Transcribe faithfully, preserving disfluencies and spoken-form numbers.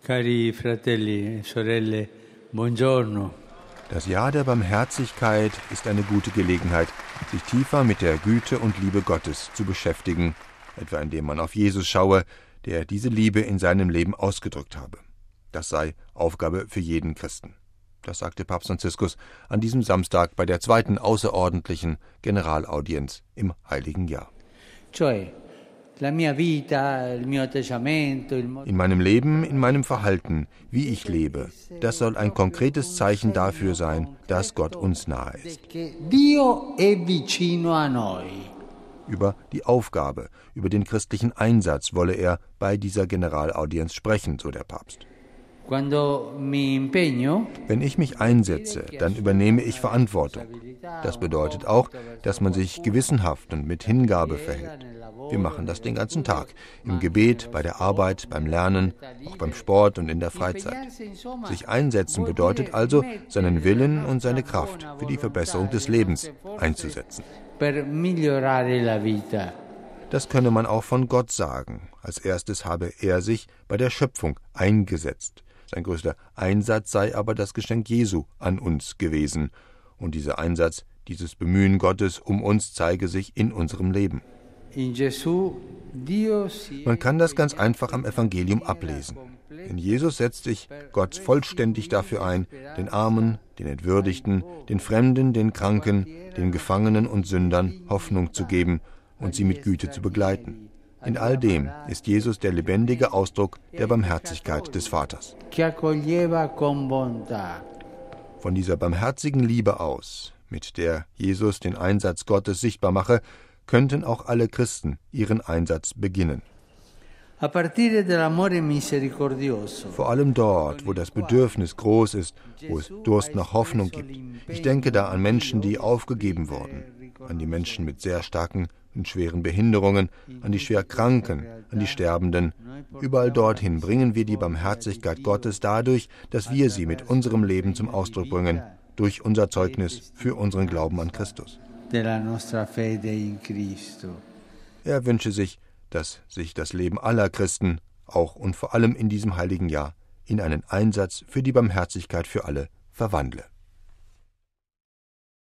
Cari fratelli e sorelle, buongiorno. Das Jahr der Barmherzigkeit ist eine gute Gelegenheit, sich tiefer mit der Güte und Liebe Gottes zu beschäftigen, etwa indem man auf Jesus schaue, der diese Liebe in seinem Leben ausgedrückt habe. Das sei Aufgabe für jeden Christen. Das sagte Papst Franziskus an diesem Samstag bei der zweiten außerordentlichen Generalaudienz im Heiligen Jahr. In meinem Leben, in meinem Verhalten, wie ich lebe, das soll ein konkretes Zeichen dafür sein, dass Gott uns nahe ist. Über die Aufgabe, über den christlichen Einsatz wolle er bei dieser Generalaudienz sprechen, so der Papst. Wenn ich mich einsetze, dann übernehme ich Verantwortung. Das bedeutet auch, dass man sich gewissenhaft und mit Hingabe verhält. Wir machen das den ganzen Tag, im Gebet, bei der Arbeit, beim Lernen, auch beim Sport und in der Freizeit. Sich einsetzen bedeutet also, seinen Willen und seine Kraft für die Verbesserung des Lebens einzusetzen. Das könne man auch von Gott sagen. Als erstes habe er sich bei der Schöpfung eingesetzt. Sein größter Einsatz sei aber das Geschenk Jesu an uns gewesen. Und dieser Einsatz, dieses Bemühen Gottes um uns zeige sich in unserem Leben. Man kann das ganz einfach am Evangelium ablesen. In Jesus setzt sich Gott vollständig dafür ein, den Armen, den Entwürdigten, den Fremden, den Kranken, den Gefangenen und Sündern Hoffnung zu geben und sie mit Güte zu begleiten. In all dem ist Jesus der lebendige Ausdruck der Barmherzigkeit des Vaters. Von dieser barmherzigen Liebe aus, mit der Jesus den Einsatz Gottes sichtbar mache, könnten auch alle Christen ihren Einsatz beginnen. Vor allem dort, wo das Bedürfnis groß ist, wo es Durst nach Hoffnung gibt. Ich denke da an Menschen, die aufgegeben wurden, an die Menschen mit sehr starken und schweren Behinderungen, an die schwer Kranken, an die Sterbenden. Überall dorthin bringen wir die Barmherzigkeit Gottes dadurch, dass wir sie mit unserem Leben zum Ausdruck bringen, durch unser Zeugnis für unseren Glauben an Christus. Er wünsche sich, dass sich das Leben aller Christen, auch und vor allem in diesem heiligen Jahr, in einen Einsatz für die Barmherzigkeit für alle verwandle.